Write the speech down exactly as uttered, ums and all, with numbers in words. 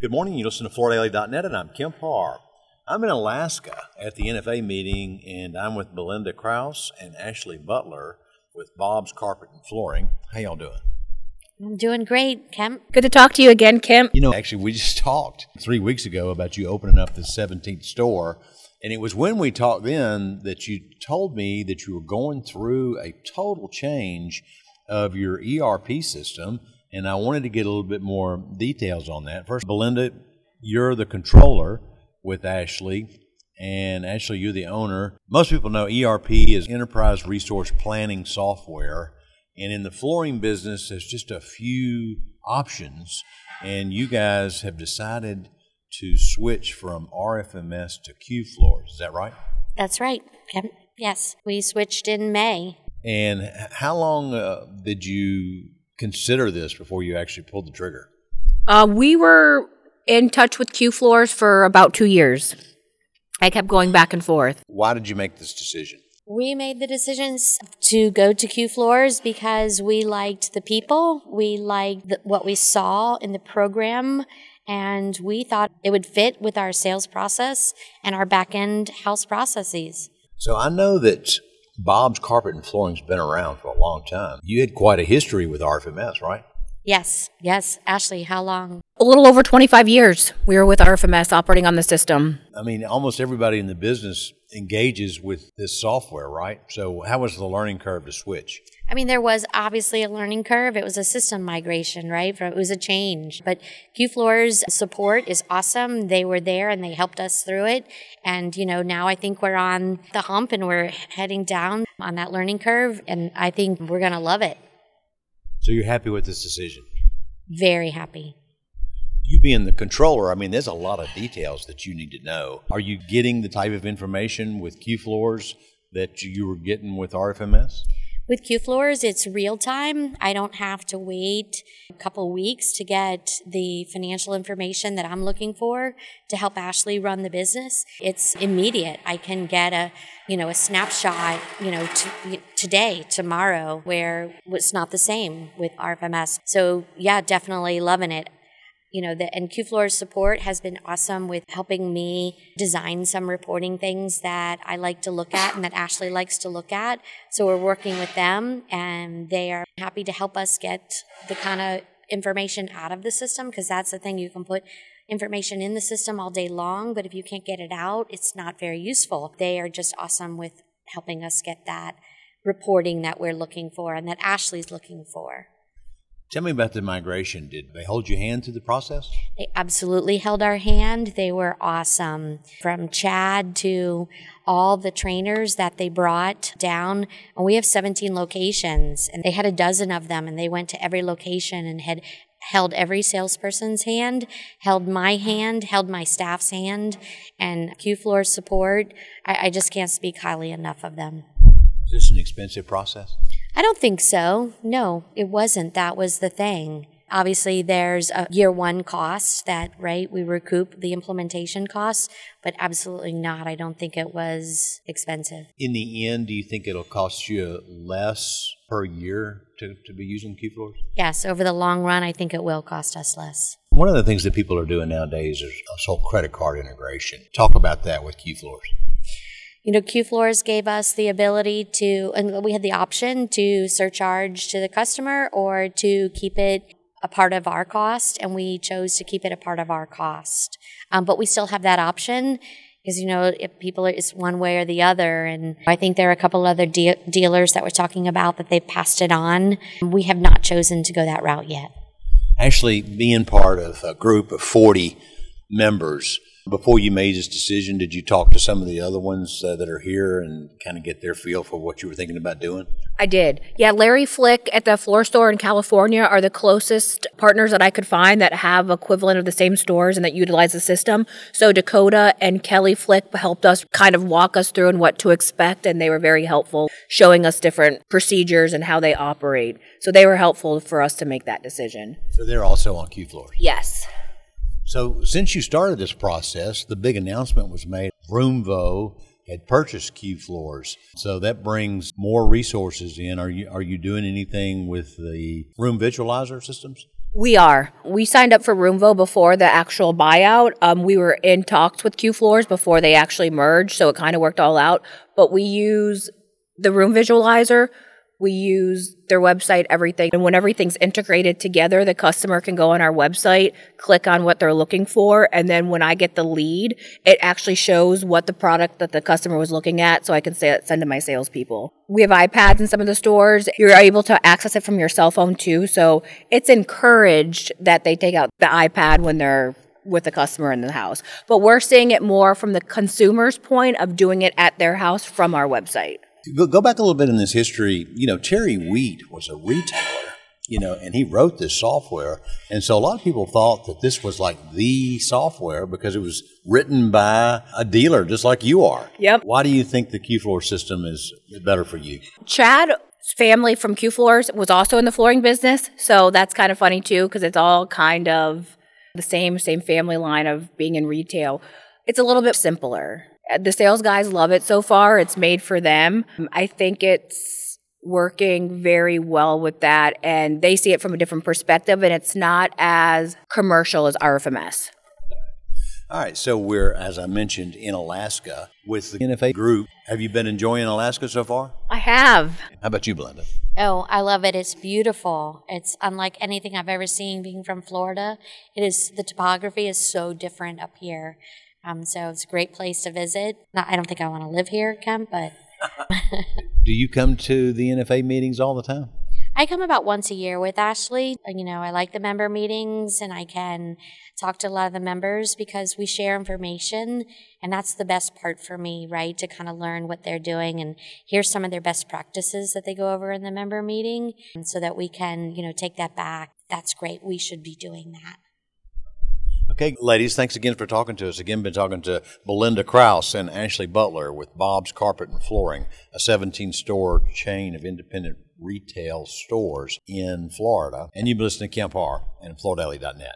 Good morning. You listen to Florida Daily dot net, and I'm Kemp Harr. I'm in Alaska at the N F A meeting, and I'm with Belinda Krause and Ashley Butler with Bob's Carpet and Flooring. How y'all doing? I'm doing great, Kemp. Good to talk to you again, Kemp. You know, actually, we just talked three weeks ago about you opening up the seventeenth store, and it was when we talked then that you told me that you were going through a total change of your E R P system, and I wanted to get a little bit more details on that. First, Belinda, you're the controller with Ashley, and Ashley, you're the owner. Most people know E R P is Enterprise Resource Planning software, and in the flooring business, there's just a few options, and you guys have decided to switch from R F M S to Q Floors. Is that right? That's right, Kemp. Yes, we switched in May. And how long uh, did you consider this before you actually pulled the trigger? Uh, we were in touch with Q Floors for about two years. I kept going back and forth. Why did you make this decision? We made the decisions to go to Q Floors because we liked the people, we liked the, what we saw in the program, and we thought it would fit with our sales process and our back-end house processes. So I know that Bob's Carpet and Flooring's been around for a long time. You had quite a history with R F M S, right? Yes, yes. Ashley, how long? A little over twenty-five years we were with R F M S operating on the system. I mean, almost everybody in the business engages with this software, right? So how was the learning curve to switch? I mean, there was obviously a learning curve. It was a system migration, right? It was a change. But Q Floors support is awesome. They were there and they helped us through it. And, you know, now I think we're on the hump and we're heading down on that learning curve. And I think we're going to love it. So you're happy with this decision? Very happy. You being the controller, I mean, there's a lot of details that you need to know. Are you getting the type of information with Q Floors that you were getting with R F M S? With Q Floors, it's real time. I don't have to wait a couple weeks to get the financial information that I'm looking for to help Ashley run the business. It's immediate. I can get a, you know, a snapshot, you know, to, today, tomorrow, where it's not the same with R F M S. So yeah, definitely loving it. You know, the, and Q Floors support has been awesome with helping me design some reporting things that I like to look at and that Ashley likes to look at. So we're working with them, and they are happy to help us get the kind of information out of the system, because that's the thing. You can put information in the system all day long, but if you can't get it out, it's not very useful. They are just awesome with helping us get that reporting that we're looking for and that Ashley's looking for. Tell me about the migration. Did they hold your hand through the process? They absolutely held our hand. They were awesome. From Chad to all the trainers that they brought down. And we have seventeen locations, and they had a dozen of them, and they went to every location and had held every salesperson's hand, held my hand, held my staff's hand, and Q Floors support. I, I just can't speak highly enough of them. Was this an expensive process? I don't think so. No, it wasn't. That was the thing. Obviously, there's a year one cost that, right, we recoup the implementation costs, but absolutely not. I don't think it was expensive. In the end, do you think it'll cost you less per year to, to be using Q Floors? Yes, over the long run, I think it will cost us less. One of the things that people are doing nowadays is this whole credit card integration. Talk about that with Q Floors. You know, Q Floors gave us the ability to, and we had the option to surcharge to the customer or to keep it a part of our cost, and we chose to keep it a part of our cost. Um, but we still have that option because, you know, if people, are, it's one way or the other. And I think there are a couple other de- dealers that we're talking about that they've passed it on. We have not chosen to go that route yet. Actually, being part of a group of forty members, before you made this decision, did you talk to some of the other ones uh, that are here and kind of get their feel for what you were thinking about doing? I did. Yeah, Larry Flick at the floor store in California are the closest partners that I could find that have equivalent of the same stores and that utilize the system. So Dakota and Kelly Flick helped us kind of walk us through and what to expect, and they were very helpful, showing us different procedures and how they operate. So they were helpful for us to make that decision. So they're also on Q Floors? Yes. So since you started this process, the big announcement was made. Roomvo had purchased Q Floors, so that brings more resources in. Are you are you doing anything with the room visualizer systems? We are. We signed up for Roomvo before the actual buyout. Um, we were in talks with Q Floors before they actually merged, so it kind of worked all out. But we use the room visualizer. We use their website, everything. And when everything's integrated together, the customer can go on our website, click on what they're looking for, and then when I get the lead, it actually shows what the product that the customer was looking at, so I can say, send to my salespeople. We have iPads in some of the stores. You're able to access it from your cell phone too, so it's encouraged that they take out the iPad when they're with the customer in the house. But we're seeing it more from the consumer's point of doing it at their house from our website. Go, go back a little bit in this history. You know, Terry Wheat was a retailer, you know, and he wrote this software. And so a lot of people thought that this was like the software because it was written by a dealer just like you are. Yep. Why do you think the Q Floor system is better for you? Chad's family from Q Floors was also in the flooring business. So that's kind of funny too, because it's all kind of the same, same family line of being in retail. It's a little bit simpler. The sales guys love it so far. It's made for them. I think it's working very well with that, and they see it from a different perspective, and it's not as commercial as R F M S. All right, so we're, as I mentioned, in Alaska with the N F A group. Have you been enjoying Alaska so far? I have. How about you, Belinda? Oh, I love it. It's beautiful. It's unlike anything I've ever seen being from Florida. It is, the topography is so different up here. Um, so it's a great place to visit. Not, I don't think I want to live here, Kemp, but... Do you come to the N F A meetings all the time? I come about once a year with Ashley. You know, I like the member meetings, and I can talk to a lot of the members because we share information, and that's the best part for me, right, to kind of learn what they're doing and hear some of their best practices that they go over in the member meeting, and so that we can, you know, take that back. That's great. We should be doing that. Okay, ladies, thanks again for talking to us. Again, been talking to Belinda Krause and Ashley Butler with Bob's Carpet and Flooring, a seventeen-store chain of independent retail stores in Florida. And you've been listening to Kemp Harr and Flor Deli dot net.